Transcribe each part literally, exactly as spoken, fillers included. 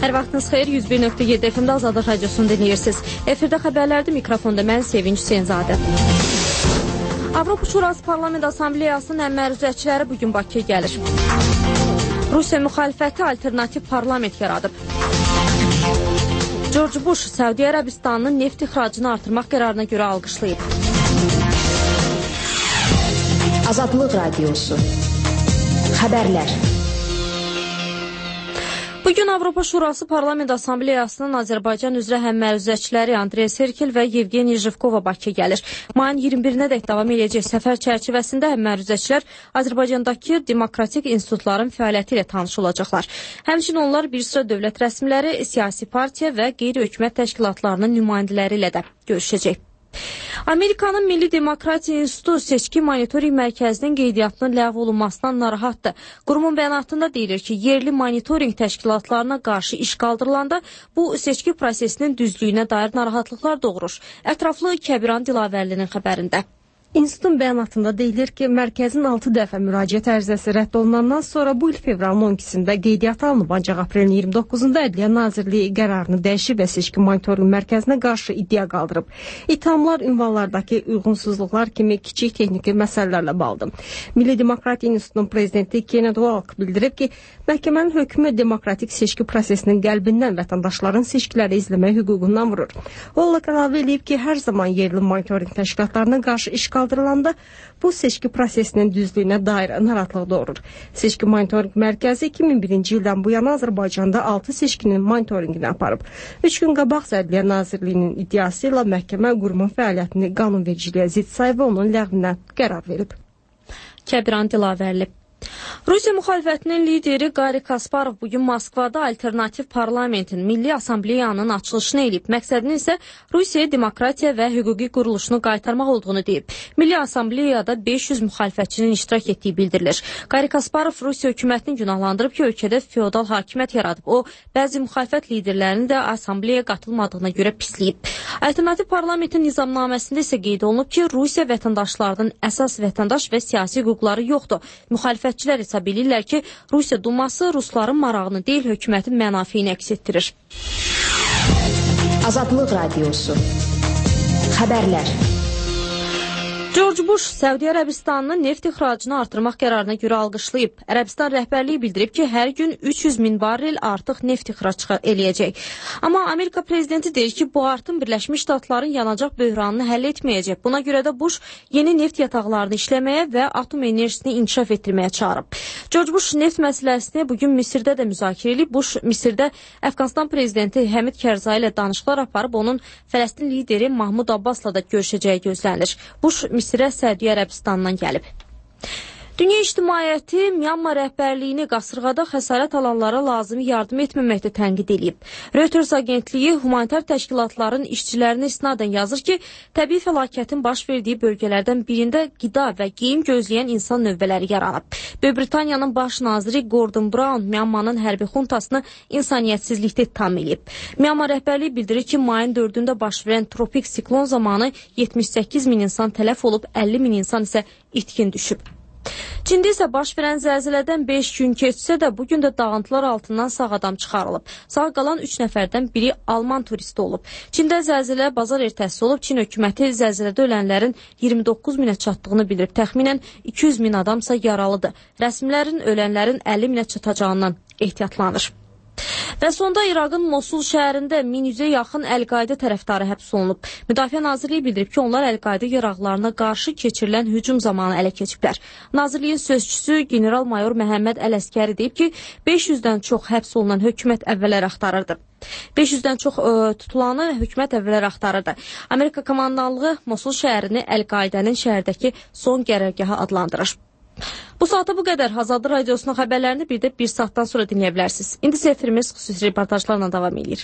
Hər vaxtınız xeyir, yüz bir nöqtə yeddi F M-də Azadlıq Radiosunu dinləyirsiniz. Efirdə xəbərlərdə mikrofonda mən Sevinç Hüseynzadə. Avropa Şurası Parlament Assambleyasının əmərüzəçiləri bugün Bakıya gəlir. Rusiya müxalifəti alternativ parlament yaradıb. George Bush Səudiyyə Ərəbistanının neft ixracını artırmaq qərarına görə alqışlayıb. Azadlıq Radiosu. Xəbərlər. Bugün Avropa Şurası Parlament Assambleyasının Azərbaycan üzrə həmməruzəçiləri Andrey Serkel və Yevgeniy Jivkova Bakıya gəlir. Mayın iyirmi birinə dək davam edəcək səfər çərçivəsində həmməruzəçilər Azərbaycandakı demokratik institutların fəaliyyəti ilə tanış olacaqlar. Həmçinin onlar bir sıra dövlət rəsmiləri, siyasi partiya və qeyri-hökumət təşkilatlarının nümayəndələri ilə də görüşəcək. Amerikanın Milli Demokratiya İnstitutu seçki monitoring mərkəzinin qeydiyyatının ləğv olunmasından narahatdır. Qurumun bəyanatında deyilir ki, yerli monitoring təşkilatlarına qarşı iş qaldırılanda bu seçki prosesinin düzlüyünə dair narahatlıqlar doğurur. Ətraflı Kəbiran Dilavərlinin xəbərində. İnstitutun bəyanatında deyilir ki, mərkəzin altı dəfə müraciət ərizəsi rədd olunandan sonra bu il fevralın on ikisində qeydiyyata alınıb, ancaq aprelin iyirmi doqquzunda Ədliyyə Nazirliyi qərarını dəyişib və seçki monitoring mərkəzinə qarşı iddia qaldırıb. İthamlar ünvanlardakı uyğunsuzluqlar kimi kiçik texniki məsələlərlə bağlıdır. Milli Demokratiya İnstitutunun prezidenti Kenneth Walk bildirib ki, məhkəmənin hökmü demokratik seçki prosesinin qəlbindən vətəndaşların seçkiləri izləmək hüququndan vurur. Walk əlavə edib ki, hər zaman yerli monitoring təşkilatlarına qarşı iş qaldırılanda bu seçki prosesinin düzlüyünə dair narahatlıq doğurur. Seçki monitoring mərkəzi iki min birinci ildən bu yana Azərbaycanda altı seçkinin monitoringini aparıb. Üç gün qabaq Ədliyyə Nazirliyinin iddiası ilə məhkəmə qurumun fəaliyyətini qanunvericiliyə zidd sayıb və onun ləğvinə qərar verib. Kəbiran Dilavərli. Rusiya müxalifətinin lideri Qari Kasparov bugün Moskvada alternativ parlamentin Milli Assambleyanın açılışını eləyib. Məqsədinin isə Rusiyaya demokratiya və hüquqi quruluşunu qaytarmaq olduğunu deyib. Milli Assambleyada beş yüz müxalifətçinin iştirak etdiyi bildirilir. Qari Kasparov Rusiya hökumətini günahlandırıb ki, ölkədə feodal hakimiyyət yaradıb. O, bəzi müxalifət liderlərinin də Assambleyaya qatılmadığına görə pisləyib. Alternativ parlamentin nizamnaməsində isə qeyd olunub ki, Rusiya vətəndaşlarının əsas vətəndaş və siyasi hüquqları yoxdur. Müxalifətçilər hesab edirlər ki, Rusiya Duması rusların marağını deyil, hökumətin mənafeyini əks etdirir. Azadlıq Radiosu. Xəbərlər. George Bush Səudiyyə Ərəbistanının neft ixracını artırmaq qərarına görə alqışlayıb. Ərəbistan rəhbərliyi bildirib ki, hər gün üç yüz min barrel artıq neft ixrac eləyəcək. Amma Amerika prezidenti deyir ki, bu artım Birləşmiş Ştatların yanacaq böhranını həll etməyəcək. Buna görə də Bush yeni neft yataqlarını işləməyə və atom enerjisini inkişaf etdirməyə çağırıb. George Bush neft məsələsini bugün Misirdə də müzakirə edib. Bush Misirdə Əfqanistan prezidenti Həmid Kərzai ilə danışıqlar aparıb, onun Fələstin lideri Mahmud Abbasla da görüşəcəyi gözlənilir. Bush Misirə Səudiyyə Ərəbistanından gəlib. Dünya ictimaiyyəti Myanma rəhbərliyini qasırğada xəsarət alanlara lazımi yardım etməməkdə tənqid edib. Reuters agentliyi humanitar təşkilatların işçilərini isnadən yazır ki, təbii fəlakətin baş verdiyi bölgələrdən birində qida və geyim gözləyən insan növbələri yaranıb. Böyük Britaniyanın baş naziri Gordon Brown Myanmanın hərbi xuntasını insaniyyətsizlikdə ittiham edib. Myanma rəhbərliyi bildirir ki, mayın dördündə baş verən tropik siklon zamanı yetmiş səkkiz min insan tələf olub, əlli min insan isə itkin düşüb. Çində isə baş verən zəlzələdən beş gün keçsə də bugün də dağıntılar altından sağ adam çıxarılıb. Sağ qalan üç nəfərdən biri Alman turisti olub. Çində zəlzələ bazar ertəsi olub. Çin hökuməti zəlzələdə ölənlərin iyirmi doqquz minə çatdığını bildirib. Təxminən iki yüz min adamsa yaralıdır. Rəsmilərin ölənlərin əlli minə çatacağından ehtiyatlanır. Və sonda İraqın Mosul şəhərində min yüzə yaxın Əl-Qaidə tərəfdarı həbs olunub. Müdafiə Nazirliyi bildirib ki, onlar Əl-Qaidə yaraqlarına qarşı keçirilən hücum zamanı ələ keçiblər. Nazirliyin sözçüsü general-mayor Məhəmməd Ələskəri deyib ki, beş yüzdən çox həbs olunan hökumət əvvəllər axtarırdı. beş yüzdən çox ə, tutulanı hökumət əvvəllər axtarırdı. Amerika komandanlığı Mosul şəhərini Əl-Qaidənin şəhərdəki son qərargahı adlandırır. Bu saata bu qədər. Azadlıq Radiosunun xəbərlərini bir də bir saatdan sonra dinləyə bilərsiniz. İndi isə efirimiz xüsusi reportajlarla davam edir.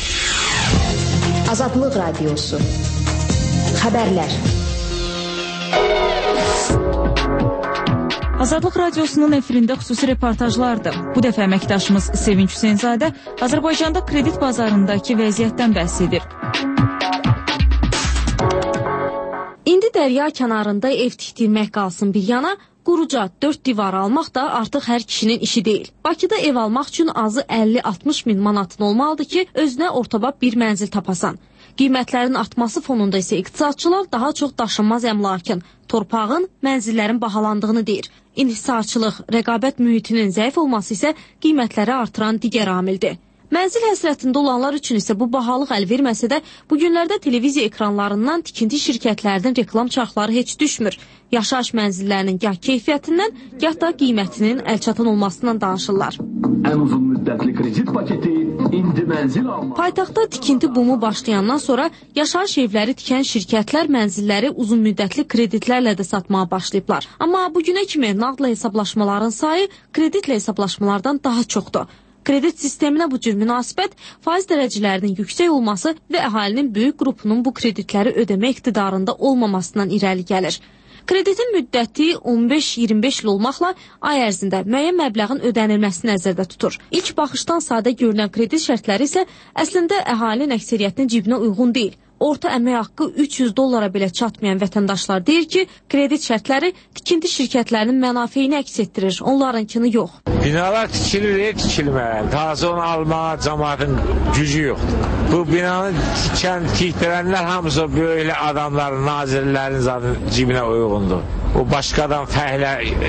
Azadlıq Radiosu. Xəbərlər. Azadlıq Radiosunun efirində xüsusi reportajlardır. Bu dəfə əməkdaşımız Sevinç Hüseynzadə Azərbaycanda kredit bazarındakı vəziyyətdən bəhs edir. İndi dərya kənarında ev tikdirmək qalsın bir yana, quruca dörd divar almaq da artıq hər kişinin işi deyil. Bakıda ev almaq üçün azı əlli altmış min manatın olmalıdır ki, özünə ortabab bir mənzil tapasan. Qiymətlərin artması fonunda isə iqtisadçılar daha çox daşınmaz əmlakın, torpağın, mənzillərin bahalandığını deyir. İnhisarçılıq, rəqabət mühitinin zəif olması isə qiymətləri artıran digər amildir. Mənzil həsrətində olanlar üçün isə bu bahalıq əl verməsə də, bu günlərdə televiziya ekranlarından tikinti şirkətlərinin reklam çarxları heç düşmür. Yaşayış mənzillərinin gah keyfiyyətindən, gah da qiymətinin əlçatan olmasından danışırlar. Ən uzun müddətli kredit paketi indi mənzil almaq. Paytaxtda tikinti bumu başlayandan sonra yaşayış evləri tikən şirkətlər mənzilləri uzun müddətli kreditlərlə də satmağa başlayıblar. Amma bugünə kimi nağdla hesablaşmaların sayı kreditlə hesablaşmalardan daha çoxdur. Kredit sisteminə bu cür münasibət, faiz dərəcələrinin yüksək olması və əhalinin böyük qrupunun bu kreditləri ödəmə iqtidarında olmamasından irəli gəlir. Kreditin müddəti on beş iyirmi beş il olmaqla ay ərzində müəyyən məbləğin ödənilməsini nəzərdə tutur. İlk baxışdan sadə görünən kredit şərtləri isə əslində əhalinin əksəriyyətinin cibinə uyğun deyil. Orta əmək haqqı üç yüz dollara belə çatmayan vətəndaşlar deyir ki, kredit şərtləri tikinti şirkətlərinin mənafeyini əks etdirir, onlarınkini yox. Binalar tikilir, tikilməli. Taze onu almağa cəmaatın gücü yoxdur. Bu binanı tikən, tikdirənlər hamısı böyle adamların, nazirlərin zaten cibinə uyğundur. O başqadan fəhlə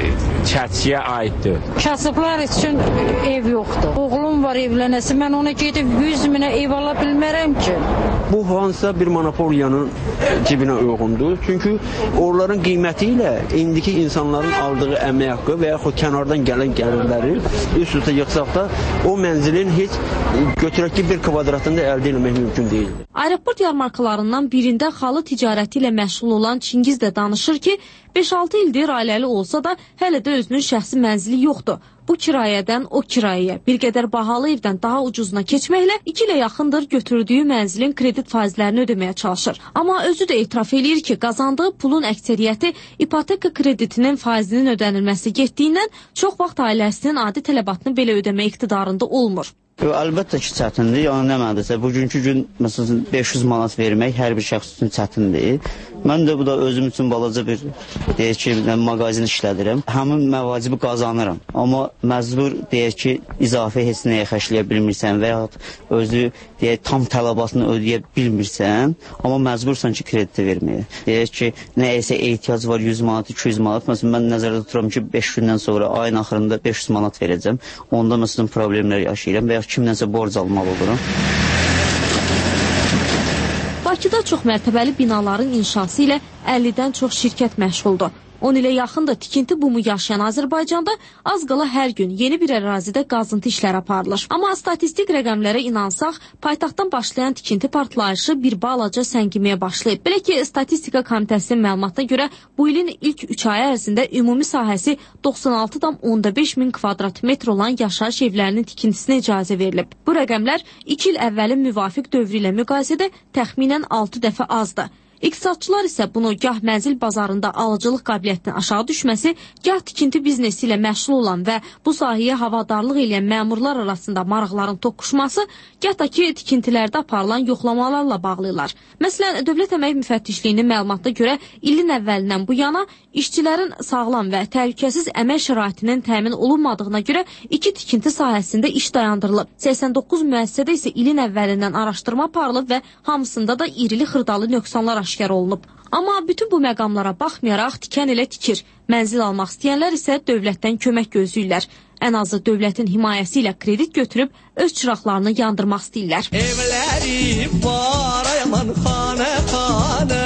çətiyə aiddir. Kasıblar üçün ev yoxdur. Oğlum var evlənəsi, mən ona gedib yüz minə ev ala bilmərəm ki. Bu hansısa bir monopoliyanın cibinə uyğundur. Çünki onların qiyməti ilə indiki insanların aldığı əmək haqqı və yaxud kənardan gələn gəlirləri üst-üstə yıxsaq da o mənzilin heç götürək ki bir kvadratında əldə etmək mümkün deyildir. Aeroport yarmarkalarından birində xalı ticarəti ilə məşğul olan Çingiz də danışır ki, beş altı ildir ailəli olsa da hələ də özünün şəxsi mənzili yoxdur. Bu kirayədən o kirayəyə bir qədər bahalı evdən daha ucuzuna keçməklə iki ilə yaxındır götürdüyü mənzilin kredit faizlərini ödəməyə çalışır. Amma özü də etiraf eləyir ki, qazandığı pulun əksəriyyəti ipoteka kreditinin faizinin ödənilməsi getdiyindən çox vaxt ailəsinin adi tələbatını belə ödəmə iqtidarında olmur. Əlbəttə ki, çətindir. Yəni nə mənədirsə, bugünkü gün məsələn beş yüz manat vermək hər bir şəxs üçün çətindir. Mən də bu da özüm üçün balaca bir deyək ki, mağazin işlədirəm. Həmin məvacibi qazanıram. Amma məcbur deyək ki, izafi heç nəyə xərcləyə bilmirsən və ya özü deyək tam tələbatını ödəyə bilmirsən, amma məcbursan ki, krediti verməyə. Deyək ki, nəyəsə ehtiyac var yüz manat, iki yüz manat. Məsələn mən nəzərdə tuturam ki, beş gündən sonra ayın axırında beş yüz manat verəcəm. Onda məsələn problemlər yaşayıram və ya kimdənsə borc almalı olurum. Bakıda çox mərtəbəli binaların inşası ilə əllidən çox şirkət məşğuldur. on ilə yaxındır tikinti bumu yaşayan Azərbaycanda az qala hər gün yeni bir ərazidə qazıntı işləri aparılır. Amma statistik rəqəmlərə inansaq, paytaxtdan başlayan tikinti partlayışı bir balaca səngiməyə başlayıb. Belə ki, Statistika Komitəsinin məlumatına görə bu ilin ilk üç ay ərzində ümumi sahəsi doxsan altı tam onda beş min kvadrat metr olan yaşayış evlərinin tikintisinə icazə verilib. Bu rəqəmlər iki il əvvəlin müvafiq dövrü ilə müqayisədə təxminən altı dəfə azdır. İqtisadçılar isə bunu gah mənzil bazarında alıcılıq qabiliyyətinin aşağı düşməsi, gah tikinti biznesi ilə məşğul olan və bu sahəyə havadarlıq edən məmurlar arasında maraqların toqquşması, gah da ki tikintilərdə aparılan yoxlamalarla bağlayırlar. Məsələn, Dövlət Əmək Müfəttişliyinin məlumatına görə ilin əvvəlindən bu yana işçilərin sağlam və təhlükəsiz əmək şəraitinin təmin olunmadığına görə iki tikinti sahəsində iş dayandırılıb. səksən doqquz müəssisədə isə ilin əvvəlindən araşdırma aparılıb və hamısında da irili xırdalı nöqsanlar aşkar olunub. Amma bütün bu məqamlara baxmayaraq tikən elə tikir. Mənzil almaq istəyənlər isə dövlətdən kömək gözləyirlər. Ən azı dövlətin himayəsi ilə kredit götürüb öz çıraqlarını yandırmaq istəyirlər. Evləri var ayaman xanə xanə,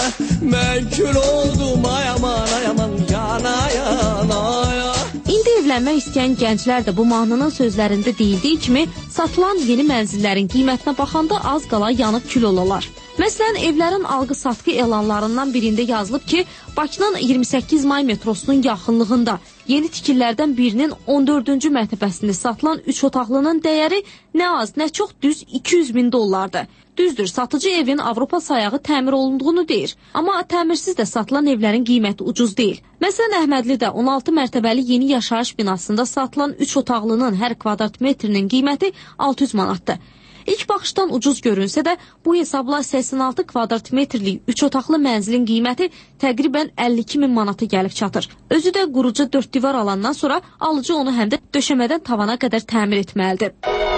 mən kül oldum ayaman ayaman yana yana. İndi evlənmək istəyən gənclər də bu mahnının sözlərində deyildiyi kimi satılan yeni mənzillərin qiymətinə baxanda az qala yanıb kül olalar. Məsələn, evlərin alqı-satqı elanlarından birində yazılıb ki, Bakının iyirmi səkkiz may metrosunun yaxınlığında yeni tikillərdən birinin on dördüncü mərtəbəsində satılan üç otaqlının dəyəri nə az, nə çox düz iki yüz min dollardır. Düzdür, satıcı evin Avropa sayağı təmir olunduğunu deyir. Amma təmirsiz də satılan evlərin qiyməti ucuz deyil. Məsələn, Əhmədlidə on altı mərtəbəli yeni yaşayış binasında satılan üç otaqlının hər kvadrat metrinin qiyməti altı yüz manatdır. İlk baxışdan ucuz görünsə də, bu hesabla səksən altı kvadrat metrlik üç otaqlı mənzilin qiyməti təqribən əlli iki min manata gəlib çatır. Özü də qurucu dörd divar alandan sonra alıcı onu həm də döşəmədən tavana qədər təmir etməlidir.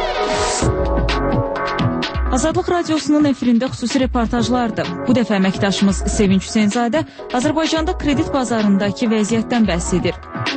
Azadlıq Radiosunun efirində xüsusi reportajlardır. Bu dəfə əməkdaşımız Sevinç Hüseynzadə Azərbaycanda kredit bazarındakı vəziyyətdən bəhs edir.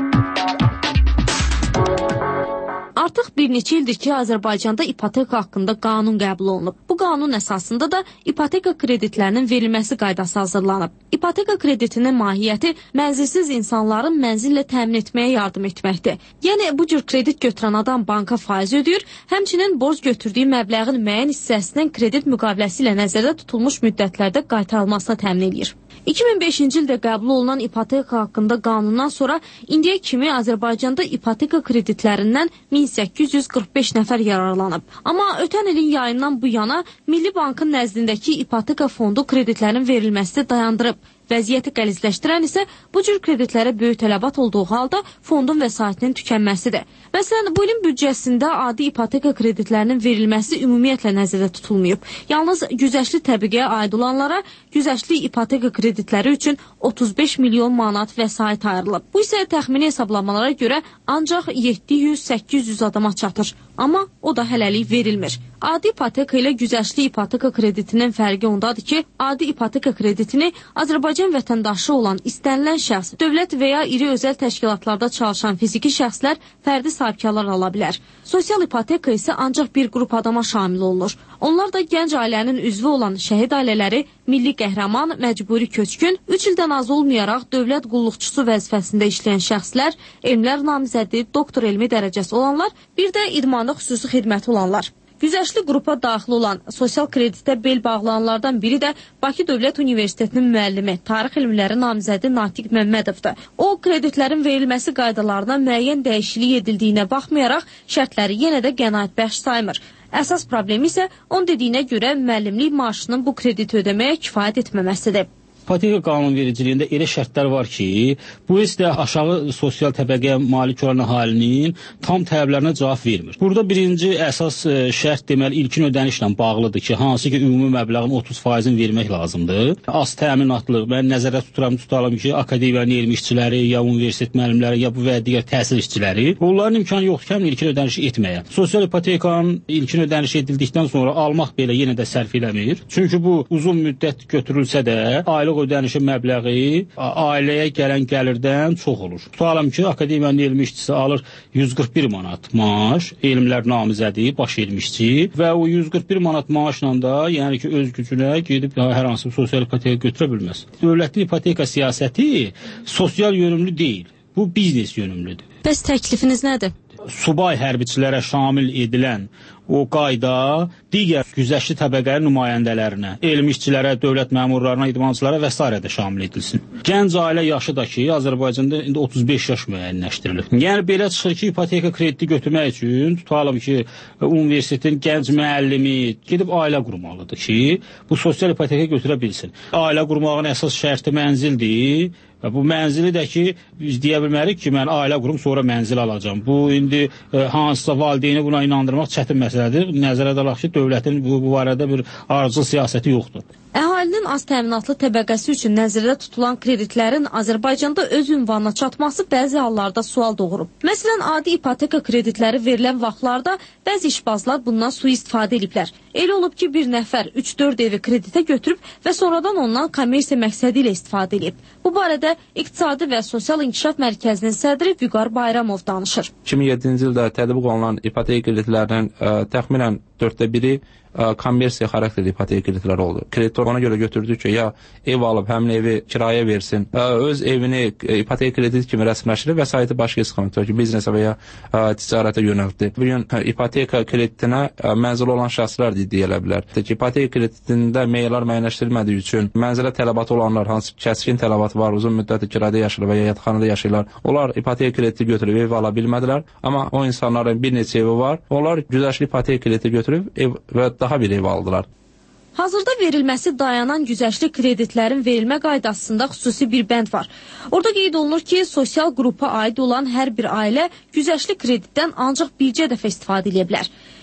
Artıq bir neçə ildir ki, Azərbaycanda ipoteka haqqında qanun qəbul olunub. Bu qanun əsasında da ipoteka kreditlərinin verilməsi qaydası hazırlanıb. İpoteka kreditinin mahiyyəti mənzilsiz insanların mənzillə təmin etməyə yardım etməkdir. Yəni, bu cür kredit götürən adam banka faiz ödəyir, həmçinin borc götürdüyü məbləğin müəyyən hissəsinin kredit müqaviləsi ilə nəzərdə tutulmuş müddətlərdə qaytarılmasına təmin edir. iki min beşinci ildə qəbul olunan ipoteka haqqında qanundan sonra indiyə kimi Azərbaycanda ipoteka kreditlərindən min səkkiz yüz qırx beş nəfər yararlanıb. Amma ötən ilin yayından bu yana Milli Bankın nəzdindəki ipoteka fondu kreditlərin verilməsini dayandırıb. Vəziyyəti qəlizləşdirən isə bu cür kreditlərə böyük tələbat olduğu halda fondun vəsaitinin tükənməsidir. Məsələn, bu ilin büdcəsində adi ipoteka kreditlərinin verilməsi ümumiyyətlə nəzərdə tutulmayıb. Yalnız güzəştli təbəqəyə aid olanlara güzəştli ipoteka kreditləri üçün otuz beş milyon manat vəsait ayrılıb. Bu isə təxmini hesablamalara görə ancaq yeddi yüz səkkiz yüz adama çatır. Amma o da hələlik verilmir. Adi ipoteka ilə güzəştli ipoteka kreditinin fərqi ondadır ki, adi ipoteka kreditini Azərbaycan vətəndaşı olan istənilən şəxs, dövlət və ya iri özəl təşkilatlarda çalışan fiziki şəxslər fərdi sahibkarlar ala bilər. Sosial ipoteka isə ancaq bir qrup adama şamil olunur. Onlar da gənc ailənin üzvü olan şəhid ailələri, milli qəhrəman, məcburi köçkün, üç ildən az olmayaraq dövlət qulluqçusu vəzifəsində işləyən şəxslər, elmlər namizədi, doktor elmi dərəcəsi olanlar, bir də idmanda xüsusi xidməti olanlar. Güzəştli qrupa daxil olan sosial kreditə bel bağlananlardan biri də Bakı Dövlət Universitetinin müəllimi, tarix elmləri namizədi Natiq Məmmədovdur. O, kreditlərin verilməsi qaydalarına müəyyən dəyişiklik edildiyinə baxmayaraq, şərtləri yenə də qənaətbəxş saymır. Əsas problemi isə onun dediyinə görə müəllimlik maaşının bu krediti ödəməyə kifayət etməməsidir. İpoteka qanunvericiliyində elə şərtlər var ki, bu heç də aşağı sosial təbəqəyə malik olan əhalinin tam tələblərinə cavab vermir. Burada birinci əsas şərt deməli ilkin ödənişlə bağlıdır ki, hansı ki ümumi məbləğin otuz faizini vermək lazımdır. Az təminatlıq, mən nəzərdə tuturam, tutalım ki, akademiyanın elmi işçiləri, ya universitet müəllimləri, ya bu və digər təhsil işçiləri, onların imkanı yoxdur ki, ilkin ödənişi etməyə. Sosial ipotekanın ilkin ödənişi edildikdən sonra almaq belə yenə də sərf eləmir. Çünki bu uzun müddət götürülsə də, aylıq ödənişin məbləği ailəyə gələn gəlirdən çox olur. Tutalım ki, akademiyanın elmi işçisi alır yüz qırx bir manat maaş, elmlər namizədi, baş elmi işçi və o yüz qırx bir manat maaşla da, yəni ki, öz gücünə gedib hər hansı bir sosial ipoteka götürə bilməz. Dövlətin ipoteka siyasəti sosial yönümlü deyil, bu biznes yönümlüdür. Bəs təklifiniz nədir? Subay hərbiçilərə şamil edilən o qayda digər güzəştli təbəqənin nümayəndələrinə, elmi işçilərə, dövlət məmurlarına, idmançılara və s. də şamil edilsin. Gənc ailə yaşı da ki, Azərbaycanda indi otuz beş yaş müəyyənləşdirilir. Yəni belə çıxır ki, ipoteka krediti götürmək üçün tutalım ki, universitetin gənc müəllimi gedib ailə qurmalıdır ki, bu sosial ipoteka götürə bilsin. Ailə qurmağın əsas şərti mənzildir. Bu mənzili də ki, biz deyə bilmərik ki, mən ailə qurum, sonra mənzil alacağım. Bu, indi e, hansısa valideyni buna inandırmaq çətin məsələdir. Nəzərə alaq ki, dövlətin bu, bu barədə bir arıcıl siyasəti yoxdur. Əhalinin az təminatlı təbəqəsi üçün nəzərdə tutulan kreditlərin Azərbaycanda öz ünvanına çatması bəzi hallarda sual doğurub. Məsələn, adi ipoteka kreditləri verilən vaxtlarda bəzi işbazlar bundan sui-istifadə ediblər. Elə olub ki, bir nəfər üç dörd evi kreditə götürüb və sonradan ondan kommersiya məqsədi ilə istifadə edib. Bu barədə İqtisadi və Sosial İnkişaf Mərkəzinin sədri Vüqar Bayramov danışır. iki min yeddinci ildə tətbiq olunan ipoteka kreditlərinin ə, təxminən dörddə biri kommersiya xarakterli ipoteka kreditləri oldu. Kreditor ona görə götürdü ki, ya ev alıb həmin evi kirayə versin, öz evini ipoteka krediti kimi rəsmiləşdirib vəsaiti başqa istiqamətdə ki, biznesə və ya ticarətə yönəltdi. Bu gün ipoteka kreditinə mənzili olan şəxslər deyilə bilər. İpoteka kreditində meyillər müəyyənləşdirilmədiyi üçün mənzilə tələbatı olanlar, hansı kəskin tələbatı var, uzun müddətli kirada yaşayırlar və ya yataqxanada yaşayırlar, onlar ipoteka krediti götürüb ev ala bilmədilər. Amma o insanların bir neçə evi var, onlar güzəştli ipoteka krediti götürüb ev və daha bir ev aldılar. Hazırda verilməsi dayanan güzəştli kreditlərin verilmə qaydasında xüsusi bir bənd var. Orada qeyd olunur ki, sosial qrupa aid olan hər bir ailə güzəştli kreditdən ancaq bircə dəfə istifadə edə bilər.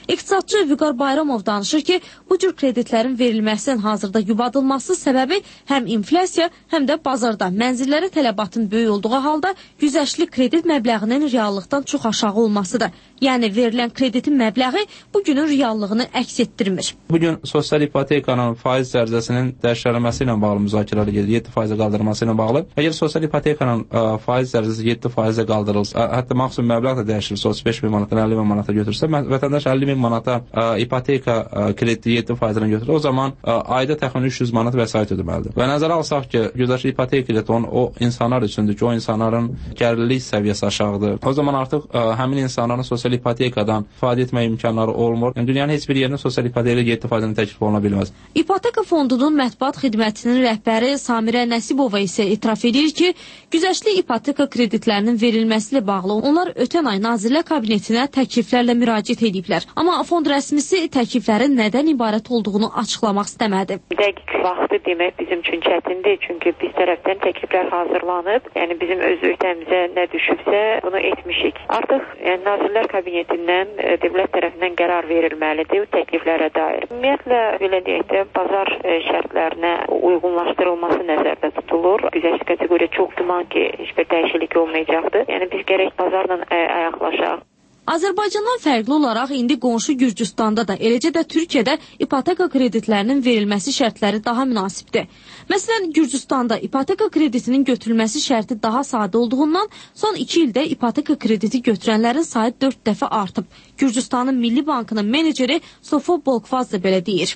İqtisadçı Vüqar Bayramov danışır ki, bu cür kreditlərin verilməsinin hazırda yubadılması səbəbi həm inflyasiya, həm də bazarda mənzillərə tələbatın böyük olduğu halda güzəştli kredit məbləğinin reallıqdan çox aşağı olmasıdır. Yəni verilən kreditin məbləği bugünün reallığını əks etdirmir. Bugün sosial ipotekanın faiz dərəcəsinin dəyişdirilməsi ilə bağlı müzakirələr gedir, yeddi faizə qaldırılması ilə bağlı. Əgər sosial ipotekanın ə, faiz dərəcəsi yeddi faizə qaldırılsa, hətta maksimum məbləğ də dəyişirilsə, otuz beş min manatdan əlli min manata götürsə, vətəndaş əlli min manata ə, ipoteka ə, krediti yeddi faizlə götürür, o zaman ə, ayda təxminən üç yüz manat vəsait ödəməlidir. Və nəzərə alsaq ki, güzəştli ipoteka krediti o insanlar üçündür ki, o insanların gəlirlik səviyyəsi aşağıdır. O zaman artıq ə, həmin insanların sosial ipotekadan istifadə etmək imkanları olmur. Yəni, dünyanın heç bir yerində sosial ipoteka yeddi faizlə təklif oluna bilməz. İpoteka fondunun mətbuat xidmətinin rəhbəri Samirə Nəsibova isə etiraf edir ki, güzəştli ipoteka kreditlərinin verilməsi ilə bağlı onlar ötən ay Nazirlər Kabinetinə təkliflərlə müraciət ediblər. Amma fond rəsmisi təkliflərin nədən ibarət olduğunu açıqlamaq istəmədi. Dəqiq vaxtı demək bizim üçün çətindir, çünki biz tərəfdən təkliflər hazırlanıb, yəni bizim öz öhdəmizə nə düşübsə bunu etmişik. Artıq yəni, Nazirlər Kabinetindən e, dövlət tərəfindən qərar verilməlidir təkliflərə dair. Ümumiyyətlə, belə deyək də, bazar e, şərtlərinə uyğunlaşdırılması nəzərdə tutulur. Güzəştli kateqoriya çox güman ki, heç bir dəyişiklik olmayacaqdır. Yəni biz gərək bazarla ə, ayaqlaşaq. Azərbaycandan fərqli olaraq indi qonşu Gürcüstanda da, eləcə də Türkiyədə ipoteka kreditlərinin verilməsi şərtləri daha münasibdir. Məsələn, Gürcüstanda ipoteka kreditinin götürülməsi şərti daha sadə olduğundan son iki ildə ipoteka krediti götürənlərin sayı dörd dəfə artıb. Gürcüstanın Milli Bankının meneceri Sofo Bolkvaz da belə deyir.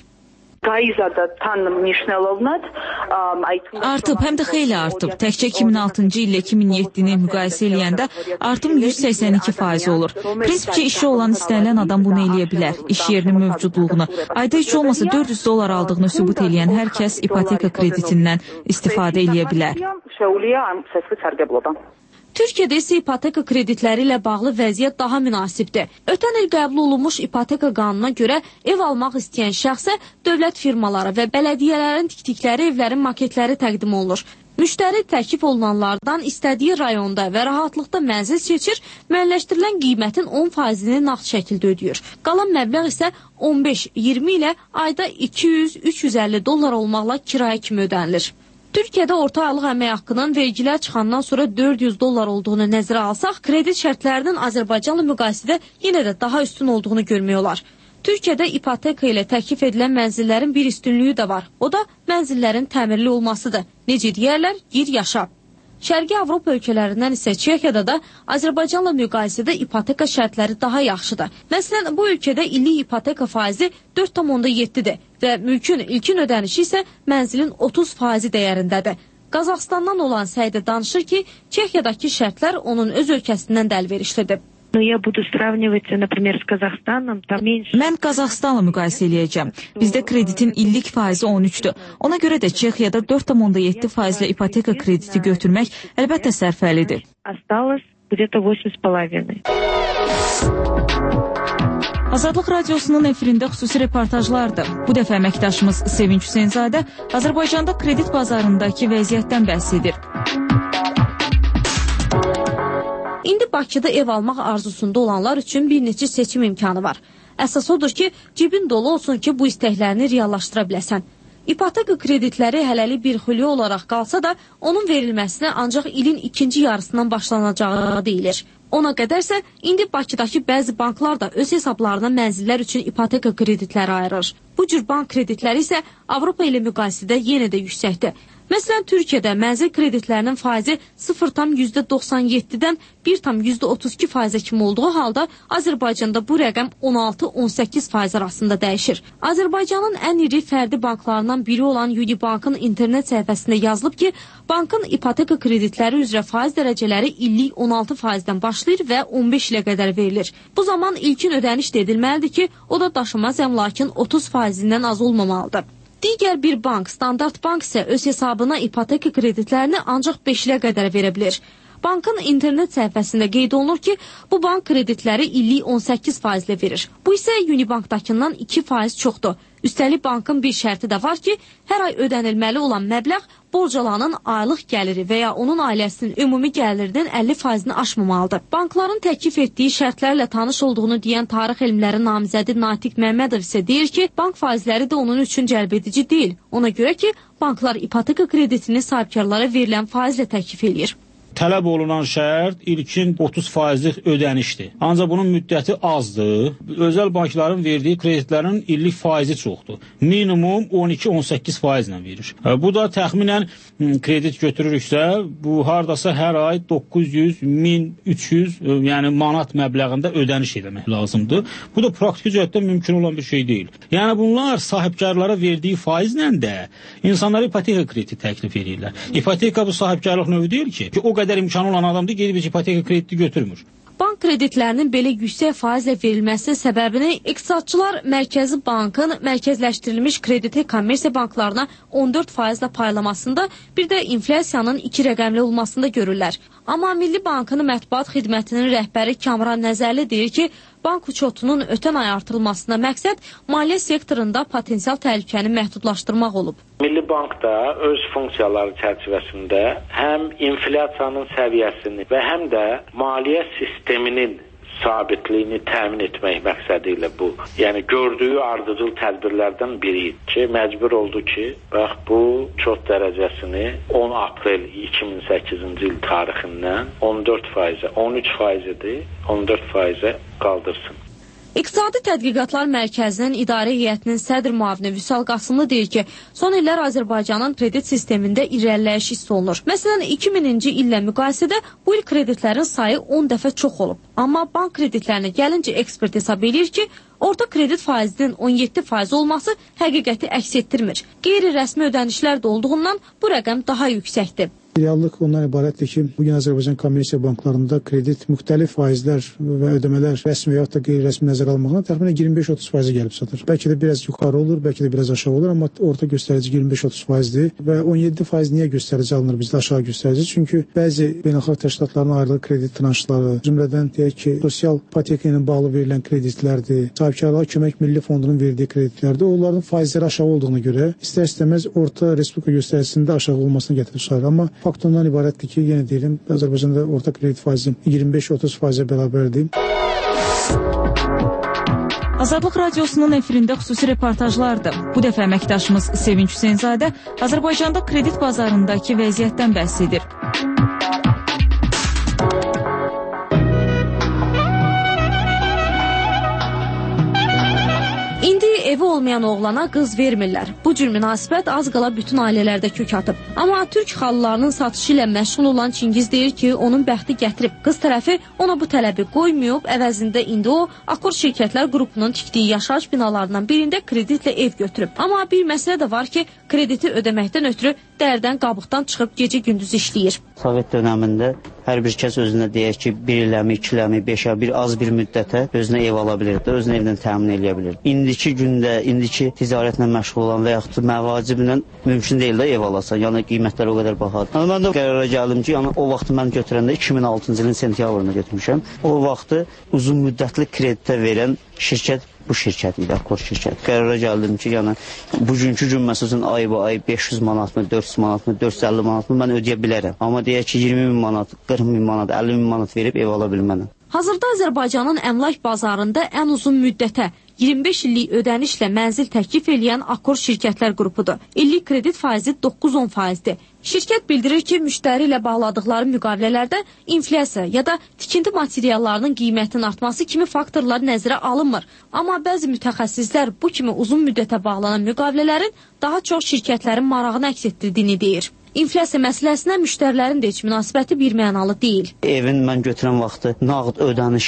Artıb, həm də xeyli artıb. Təkcə iki min altıncı illə iki min yeddini müqayisə eləyəndə artım yüz səksən iki faiz olur. Prinsipcə işi olan istənilən adam bunu eləyə bilər. İş yerinin mövcudluğunu, ayda heç olmasa dörd yüz dollar aldığını sübut eləyən hər kəs ipoteka kreditindən istifadə eləyə bilər. Türkiyədə isə ipoteka kreditləri ilə bağlı vəziyyət daha münasibdir. Ötən il qəbul olunmuş ipoteka qanununa görə ev almaq istəyən şəxsə dövlət firmaları və bələdiyyələrin tikdikləri evlərin maketləri təqdim olunur. Müştəri təklif olunanlardan istədiyi rayonda və rahatlıqda mənzil seçir, müəyyənləşdirilən qiymətin on faizini nağd şəkildə ödəyir. Qalan məbləğ isə on beş iyirmi ilə ayda iki yüz üç yüz əlli dollar olmaqla kirayə kimi ödənilir. Türkiyədə orta aylıq əmək haqqının vergilər çıxandan sonra dörd yüz dollar olduğunu nəzərə alsaq, kredit şərtlərinin Azərbaycanla müqayisədə yenə də daha üstün olduğunu görmək olar. Türkiyədə ipoteka ilə təklif edilən mənzillərin bir üstünlüyü də var. O da mənzillərin təmirli olmasıdır. Necə deyərlər? Gir yaşa. Şərqi Avropa ölkələrindən isə Çexiyada da Azərbaycanla müqayisədə ipoteka şərtləri daha yaxşıdır. Məsələn, bu ölkədə illik ipoteka faizi dörd tam yeddidir və mülkün ilkin ödənişi isə mənzilin otuz faizi dəyərindədir. Qazaxstandan olan Səidə danışır ki, Çexiyadakı şərtlər onun öz ölkəsindən də əlverişlidir. Mən Qazaxstanla müqayisə eləyəcəm. Bizdə kreditin illik faizi on üçdür. Ona görə də Çexiyada dörd tam yeddi faizlə ipoteka krediti götürmək əlbəttə sərfəlidir. Azadlıq Radiosunun efirində xüsusi reportajlardır. Bu dəfə əməkdaşımız Sevinç Hüseynzadə Azərbaycanda kredit bazarındakı vəziyyətdən bəhs edir. İndi Bakıda ev almaq arzusunda olanlar üçün bir neçə seçim imkanı var. Əsas odur ki, cibin dolu olsun ki, bu istəklərini reallaşdıra biləsən. İpoteka kreditləri hələlik bir xülya olaraq qalsa da, onun verilməsinə ancaq ilin ikinci yarısından başlanacağı deyilir. Ona qədərsə, indi Bakıdakı bəzi banklar da öz hesablarına mənzillər üçün ipoteka kreditləri ayırır. Bu cür bank kreditləri isə Avropa ilə müqayisədə yenə də yüksəkdir. Məsələn, Türkiyədə mənzil kreditlərinin faizi sıfır tam doxsan yeddidən bir tam otuz iki faizə kimi olduğu halda Azərbaycanda bu rəqəm on altı on səkkiz faiz arasında dəyişir. Azərbaycanın ən iri fərdi banklarından biri olan Unibankın internet səhifəsində yazılıb ki, bankın ipoteka kreditləri üzrə faiz dərəcələri illik on altı faizdən başlayır və on beş ilə qədər verilir. Bu zaman ilkin ödəniş də edilməlidir ki, o da daşınmaz əmlakın otuz faizindən az olmamalıdır. Digər bir bank, Standart Bank isə öz hesabına ipoteka kreditlərini ancaq beş ilə qədər verə bilir. Bankın internet səhifəsində qeyd olunur ki, bu bank kreditləri illik on səkkiz faizlə verir. Bu isə Unibankdakından iki faiz çoxdur. Üstəlik bankın bir şərti də var ki, hər ay ödənilməli olan məbləğ borc alanın aylıq gəliri və ya onun ailəsinin ümumi gəlirinin əlli faizini aşmamalıdır. Bankların təklif etdiyi şərtlərlə tanış olduğunu deyən tarix elmləri namizədi Natiq Məmmədov isə deyir ki, bank faizləri də onun üçün cəlbedici deyil. Ona görə ki, banklar ipoteka kreditini sahibkarlara verilən faizlə təklif edir. Tələb olunan şərt ilkin otuz faizlik ödənişdir. Ancaq bunun müddəti azdır. Özəl bankların verdiyi kreditlərin illik faizi çoxdur. Minimum on iki on səkkiz faizlə verir. Bu da təxminən kredit götürürüksə, bu hardasa hər ay doqquz yüz, min, üç yüz, yəni manat məbləğində ödəniş etmək lazımdır. Bu da praktiki cəhətdən mümkün olan bir şey deyil. Yəni bunlar sahibkarlara verdiyi faizlə də insanlara ipoteka krediti təklif edirlər. İpoteka bu sahibkarlıq növü deyil ki, ki o qədər imkanı olan adamdır, gedib ipoteka krediti götürmür. Bank kreditlərinin belə yüksək faizlə verilməsi səbəbini iqtisadçılar Mərkəzi Bankın mərkəzləşdirilmiş krediti kommersiya banklarına on dörd faizlə paylamasında, bir də inflyasiyanın iki rəqəmli olmasında görürlər. Amma Milli Bankın mətbuat xidmətinin rəhbəri Kamran Nəzərli deyir ki, bank uçotunun ötən ay artırılmasına məqsəd maliyyə sektorunda potensial təhlükəni məhdudlaşdırmaq olub. Milli Bank da öz funksiyaları çərçivəsində həm inflyasiyanın səviyyəsini və həm də maliyyə sisteminin sabitliyini təmin etmək məqsədi ilə bu, yəni gördüyü ardıcıl tədbirlərdən biri ki, məcbur oldu ki, bax bu çox dərəcəsini on aprel iki min səkkizinci il tarixindən on dörd faizə, on üç faiz idi, on dörd faizə qaldırsın. İqtisadi Tədqiqatlar Mərkəzinin İdarə Heyətinin sədr müavini Vüsal Qasımlı deyir ki, son illər Azərbaycanın kredit sistemində irəliləyiş hiss olunur. Məsələn, iki mininci illə müqayisədə bu il kreditlərin sayı on dəfə çox olub. Amma bank kreditlərinə gəlincə ekspert hesab edir ki, orta kredit faizinin on yeddi faiz olması həqiqəti əks etdirmir. Qeyri-rəsmi ödənişlər də olduğundan bu rəqəm daha yüksəkdir. Reallıq ondan ibarətdir ki, bugün Azərbaycan kommersiya banklarında kredit müxtəlif faizlər və ödəmələr rəsmi və ya da qeyri-rəsmi nəzərə almaqla təxminən iyirmi beş otuz faizə gəlib satır. Bəlkə də biraz yuxarı olur, bəlkə də biraz aşağı olur, amma orta göstərici iyirmi beş otuz faizdir və on yeddi faiz niyə göstərici alınır bizdə aşağı göstərici? Çünki bəzi beynəlxalq təşkilatların ayrılıq kredit tranşları, cümlədən deyək ki, sosial ipoteka ilə bağlı verilən kreditlərdir, sahibkarlığa kömək milli fondunun verdiyi kreditlərdir. Onların faizləri aşağı olduğuna görə istər-istəməz orta respublika göstəricisində aşağı olmasına gətirib çıxarır. Amma fakt ondan ibarətdir ki, yenə deyirəm, Azərbaycanda orta kredit faizi iyirmi beş otuz faizə bərabərdir. Azadlıq Radiosunun efirində xüsusi reportajlardır. Bu dəfə əməkdaşımız Sevinç Hüseynzadə Azərbaycanda kredit bazarındakı vəziyyətdən bəhs edir. Evi olmayan oğlana qız vermirlər. Bu cür münasibət az qala bütün ailələrdə kök atıb. Amma türk xalılarının satışı ilə məşğul olan Çingiz deyir ki, onun bəxti gətirib. Qız tərəfi ona bu tələbi qoymayıb, əvəzində indi o Akor şirkətlər qrupunun tikdiyi yaşayış binalarından birində kreditlə ev götürüb. Amma bir məsələ də var ki, krediti ödəməkdən ötürü dərdən qabıqdan çıxıb gecə-gündüz işləyir. Sovet dönəmində hər bir kəs özünə deyək ki, bir illəmi, iki illəmi, beşə, bir az bir müddətə özünə ev ala bilirdi, özünə evdən təmin edə bilirdi. İndiki gündə, indiki ticarətlə məşğul olan və yaxud məvaciblə mümkün deyil də ev alasan, yəni qiymətlər o qədər bahadır. Yəni, mən də qərara gəldim ki, yəni, o vaxtı mən götürəndə iki min altıncı ilin sentyabrında götürmüşəm. O vaxtı uzun müddətli kreditə verən şirkət bu şirkət idi, Akor şirkət. Qərara gəldim ki, yəni bugünkü gün məsələn ayba ay beş yüz manatmı, dörd yüz manatmı, dörd yüz əlli manatmı mən ödəyə bilərəm. Amma deyək ki, iyirmi min manat, qırx min manat, əlli min manat verib ev ala bilmənəm. Hazırda Azərbaycanın əmlak bazarında ən uzun müddətə iyirmi beş illik ödənişlə mənzil təklif edən Akor şirkətlər qrupudur. İllik kredit faizi doqquz on faizdir. Şirkət bildirir ki, müştəri ilə bağladıqları müqavilələrdə inflyasiya ya da tikinti materiallarının qiymətinin artması kimi faktorlar nəzərə alınmır. Amma bəzi mütəxəssislər bu kimi uzun müddətə bağlanan müqavilələrin daha çox şirkətlərin marağını əks etdirdiyini deyir. İnflyasiya məsələsinə müştərilərin də heç münasibəti birmənalı deyil. Evin mən götürən vaxtı nağd ödənişi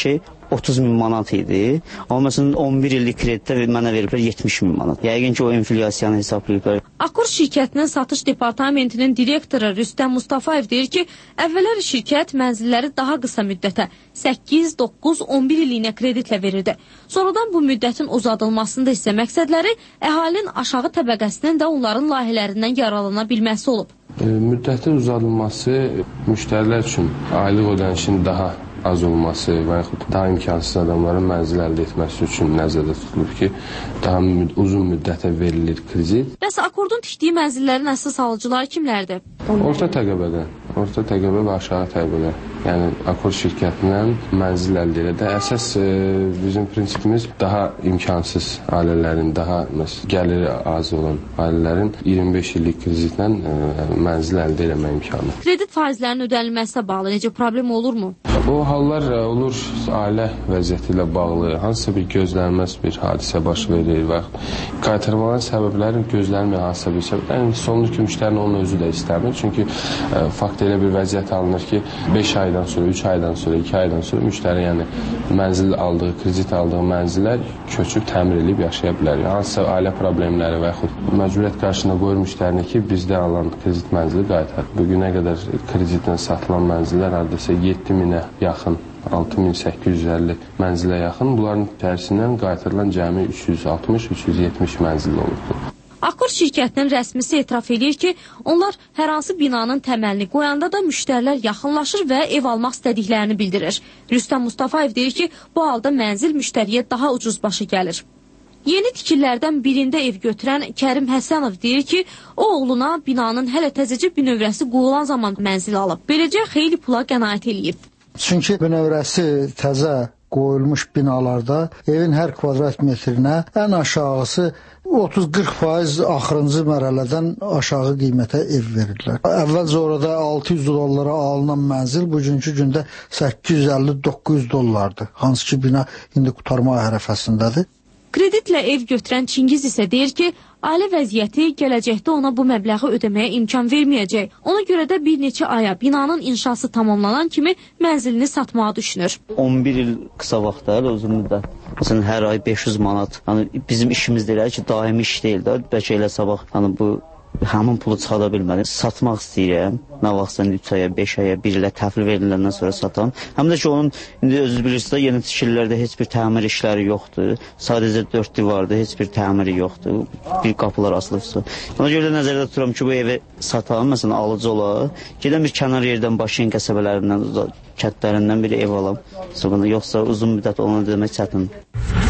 otuz min manat idi. Amma məsələn on bir illik kreditdə mənə veriblər yetmiş min manat. Yəqin ki, o inflyasiyanı hesablayıblar. Akor şirkətinin satış departamentinin direktoru Rüstəm Mustafayev deyir ki, əvvəllər şirkət mənzilləri daha qısa müddətə səkkiz, doqquz, on bir illiyinə kreditlə verirdi. Sonradan bu müddətin uzadılmasında isə məqsədləri əhalinin aşağı təbəqəsinin də onların layihələrindən yararlana bilməsi olub. E, müddətin uzadılması müştərilər üçün aylıq ödənişin daha az olması və yaxud daha imkansız adamların mənzil əldə etməsi üçün nəzərdə tutulub ki, daha müd uzun müddətə verilir kredit. Bəs Akordun tikdiyi mənzillərin əsas alıcıları kimlərdir? Orta təbəqədən, orta təbəqə və aşağı təbəqə. Yəni Akord şirkətindən mənzil əldə edir. Əsas e, bizim prinsipimiz daha imkansız ailələrin, daha məsəl, gəliri az olan ailələrin iyirmi beş illik kreditlə e, mənzil əldə etmə imkanı. Kredit faizlərinin ödənilməsinə bağlı necə problem olurmu? O hallar olur ailə vəziyyəti ilə bağlı, hansısa bir gözlənilməz bir hadisə baş verir və qaytarmanın səbəbləri gözlənilməyən hansısa bir səbəb. Yəni sonlu ki, müştərinin onun özü də istəmir. Çünki e, fakt elə bir vəziyyət alınır ki, beş aydan sonra, üç aydan sonra, iki aydan sonra müştəri yəni mənzil aldığı, kredit aldığı mənzillər köçüb təmir edib yaşaya bilər. Hansısa ailə problemləri və yaxud məcburiyyət qarşısında qoyur müştərini ki, bizdə alan kredit mənzili qaytar. Bugünə qədər kreditlə satılan mənzillər hardasa yeddi minə yaxın, altı min səkkiz yüz əlli mənzilə yaxın. Bunların içərisindən qaytarılan cəmi üç yüz altmış üç yüz yetmiş mənzil olubdur. Akor şirkətinin rəsmisi etiraf edir ki, onlar hər hansı binanın təməlini qoyanda da müştərilər yaxınlaşır və ev almaq istədiklərini bildirir. Rüstəm Mustafayev deyir ki, bu halda mənzil müştəriyə daha ucuz başı gəlir. Yeni tikillərdən birində ev götürən Kərim Həsənov deyir ki, o oğluna binanın hələ təzəcə bünövrəsi qoyulan zaman mənzil alıb. Beləcə xeyli pula qənaət eləyib. Çünki bünövrəsi təzə qoyulmuş binalarda evin hər kvadrat metrinə ən aşağısı otuz qırx faiz axırıncı mərhələdən aşağı qiymətə ev verirlər. Əvvəlcə orada altı yüz dollara alınan mənzil bugünkü gündə səkkiz yüz əlli doqquz yüz dollardır. Hansı ki, bina indi qurtarma ərəfəsindədir. Kreditlə ev götürən Çingiz isə deyir ki, ailə vəziyyəti gələcəkdə ona bu məbləği ödəməyə imkan verməyəcək. Ona görə də bir neçə aya binanın inşası tamamlanan kimi mənzilini satmağı düşünür. on bir il qısa vaxtda, uzun müddət. Məsələn, hər ay beş yüz manat. Yəni bizim işimiz deyil ki, daimi iş deyil də. Bəlkə elə sabah yəni bu həmin pulu çıxada bilmədim. Satmaq istəyirəm. Nə vaxtsa üç aya, beş aya, bir ilə təhvil veriləndən sonra satam. Həm də ki, onun indi özünüz bilirsiniz də yeni tikililərdə heç bir təmir işləri yoxdur. Sadəcə dörd divardır, heç bir təmiri yoxdur. Bir qapılar asılıbsa. Ona görə də nəzərdə tuturam ki, bu evi satam, məsələn, alıcı olar. Gedən bir kənar yerdən Başkent qəsəbələrindən, kətlərindən bir ev alam. Yoxsa uzun müddət onu demək çətindir.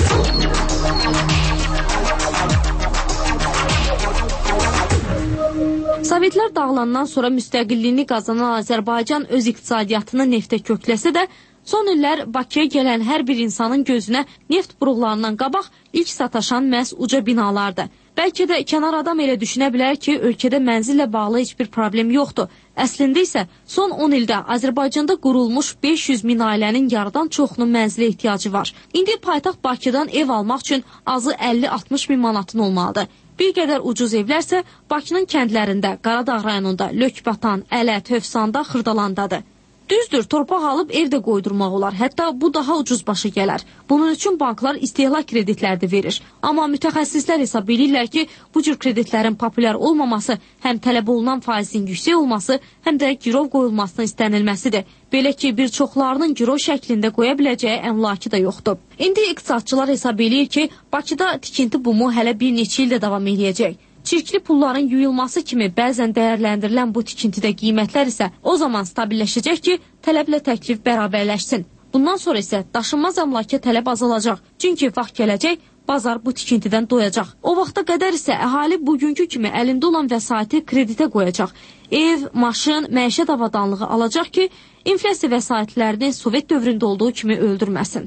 Sovetlər dağılandan sonra müstəqilliyini qazanan Azərbaycan öz iqtisadiyyatını neftə kökləsə də, son illər Bakıya gələn hər bir insanın gözünə neft buruqlarından qabaq ilk sataşan məhz uca binalardır. Bəlkə də kənar adam elə düşünə bilər ki, ölkədə mənzillə bağlı heç bir problem yoxdur. Əslində isə son on ildə Azərbaycanda qurulmuş beş yüz min ailənin yarıdan çoxunun mənzilə ehtiyacı var. İndi paytaxt Bakıdan ev almaq üçün azı əlli altmış min manatın olmalıdır. Bir qədər ucuz evlərsə Bakının kəndlərində, Qaradağ rayonunda, Lökbatan, Ələt, Hövsanda, Xırdalandadır. Düzdür, torpaq alıb evdə qoydurmaq olar, hətta bu daha ucuz başa gələr. Bunun üçün banklar istehlak kreditlər də verir. Amma mütəxəssislər hesab edirlər ki, bu cür kreditlərin populyar olmaması, həm tələb olunan faizin yüksək olması, həm də girov qoyulmasının istənilməsidir. Belə ki, bir çoxlarının girov şəklində qoya biləcəyi əmlakı da yoxdur. İndi iqtisadçılar hesab edir ki, Bakıda tikinti bumu hələ bir neçə ildə davam edəcək. Çirkli pulların yuyulması kimi bəzən dəyərləndirilən bu tikintidə qiymətlər isə o zaman stabilləşəcək ki, tələblə təklif bərabərləşsin. Bundan sonra isə daşınmaz əmlaka tələb azalacaq. Çünki vaxt gələcək, bazar bu tikintidən doyacaq. O vaxta qədər isə əhali bugünkü kimi əlində olan vəsaiti kreditə qoyacaq. Ev, maşın, məişət avadanlığı alacaq ki, inflyasiya vəsaitlərini Sovet dövründə olduğu kimi öldürməsin.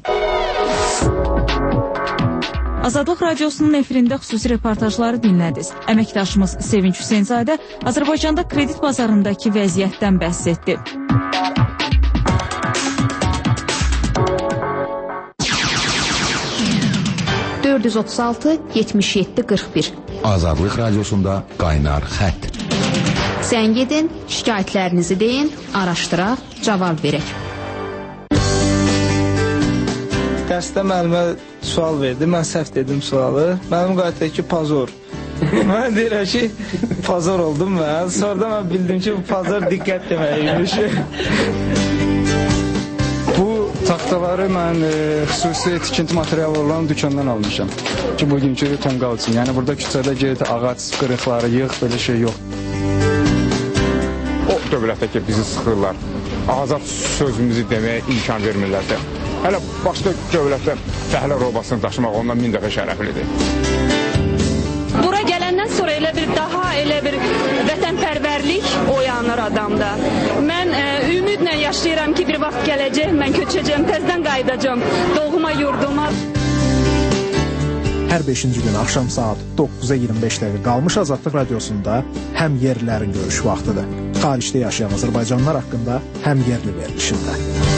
Azadlıq Radiosunun efirində xüsusi reportajları dinlədiniz. Əməkdaşımız Sevinç Hüseynzadə Azərbaycanda kredit bazarındakı vəziyyətdən bəhs etdi. dörd yüz otuz altı yetmiş yeddi qırx bir Azadlıq Radiosunda qaynar xətt. Zəng edin, şikayətlərinizi deyin, araşdıraq, cavab verək. Dərsdə müəllimə sual verdi, mən səhv dedim sualı. Müəllim qayıtdı ki, pozor. Mən deyirəm ki, pozor oldum mən. Sonra mən bildim ki, bu pozor diqqət deməkmiş. Bu taxtaları mən e, xüsusi tikinti materialı olan dükandan almışam. Ki, bugünkü tonqal üçün. Yəni, burada küçədə geri ağac qırıqları yığ, belə şey yox. O dövlətdə ki, bizi sıxırlar. Azad sözümüzü deməyə imkan vermirlərsə. Hələ başqa dövlətdə fəhlə robasını daşımaq ondan min dəfə şərəflidir. Bura gələndən sonra elə bir daha elə bir vətənpərvərlik oyanır adamda. Mən e, ümidlə yaşayıram ki, bir vaxt gələcək, mən köçəcəm, təzdən qayıdacam doğma yurduma. Hər beşinci gün axşam saat doqquza iyirmi beş dəqiqə qalmış Azadlıq Radiosunda həm yerlilərin görüş vaxtıdır. Xaricdə yaşayan Azərbaycanlılar haqqında həm yerli verilişində.